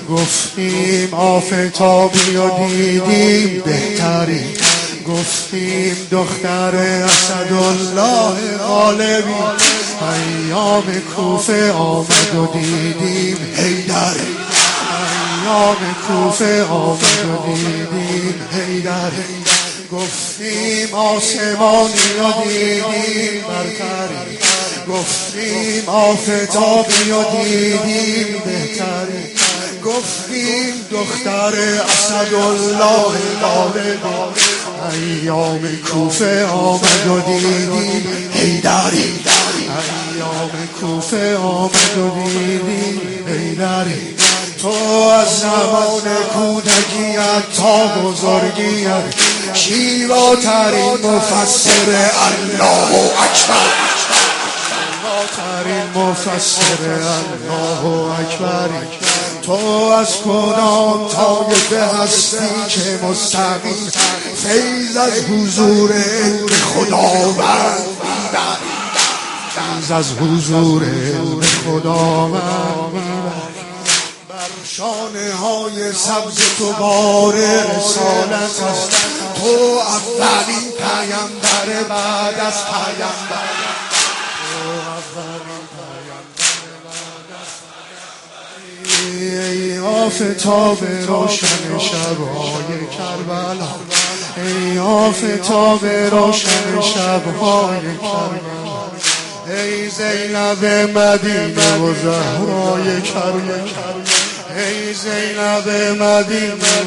گفتیم آفتابی و دیدیم بهترین، گفتیم دختر اسدالله غالبی. ایام کوفه آمد و دیدیم حیدر، ایام کوفه آمد و دیدیم حیدر. گفتیم آسمانی و دیدیم برتری، گفتیم آفتابی و دیدیم بهتری. گفتیم دختر اسدالله غالبی. ایام کوفه آمد و دیدیم حیدری، ایام کوفه آمد و دیدیم حیدری. تو از زمان کودکیت تا بزرگیت شیواترین مفسر الله اکبر، شیواترین مفسر الله اکبر. تو از کدام طایفه هستی که مستقیم فیض از حضور خداوند میبری، فیض از حضور خداوند میبری. بر شانه های سبز تو بار رسالت است، تو اولین پیامبر بعد از پیامبر، تو اولین پیامبر بعد از پیامبر. ای آفتاب روشن شب‌های کربلا، ای آفتاب روشن شب‌های کربلا. ای زینب مدینه و زهرای کربلا، ای زینب مدینه،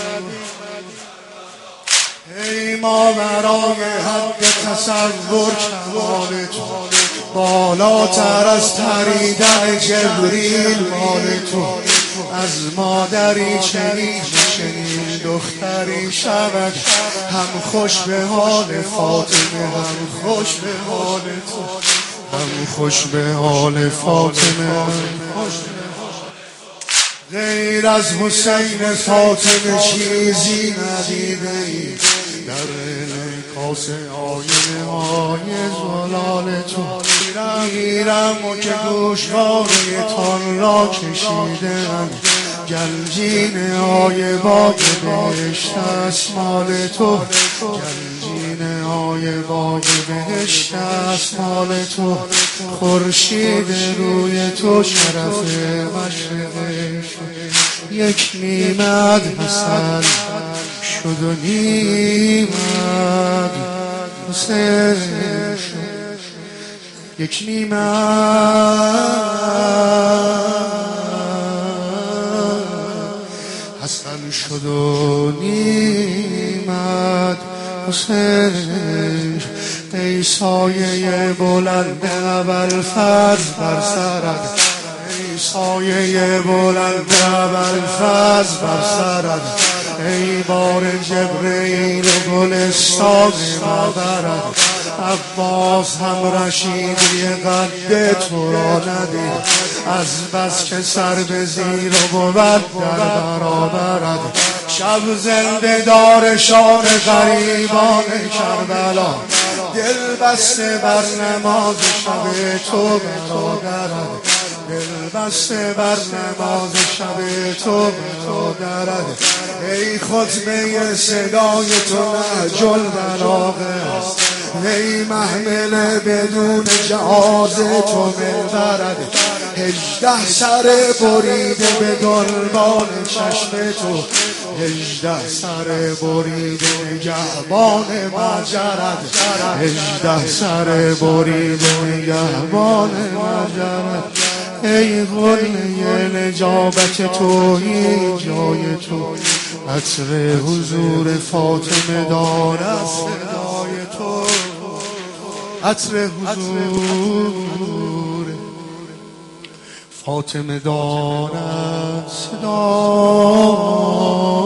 ای ماورای حد تصور کمال تو، بالاتر از پریدن جبریل مال تو. از مادری چنین دختری شود، هم خوش به حال فاطمه، هم خوش به حال تو، هم خوش به حال فاطمه، هم خوش به غیر از حسین فاطمه چیزی ندیده ای. در انعکاس آینه های زلال تو میرم و که گوشواره تان را کشیدم. گنجینه های باغ بهشت است مال تو، گنجینه های باغ بهشت است مال تو. خورشید روی تو شرف مشرقش، یک نیمت حسن شد و نیمت حسین شد، یک نیمت حسن شد و نیمت حسین. ای سایه بلند ابوالفضل بر سرت، ای سایه بلند ابوالفضل بر سرت. ای بار جبرئیل گلستان مادرت، عباس هم رشیدی قد تو را ندید. از بس که سر به زیر و بود در برابرت. شب زنده دار شان غریبان کربلا، دل بسته بر نماز شب تو برادرت، دل بسته بر نماز شب تو برادرت. ای خطبه صدای تو نهج البلاغه است، ای محمل بدون جهاز تو منبرت. 18 سر بریده به دنبال چشم تو، 18 سر بریده نگهبان مجرد، 18 سر بریده نگهبان مجرد. ای قله نجابت توحید جای تو، عطر حضور فاطمه دارد صدای تو، عطر حضور فاطمه دارد صدای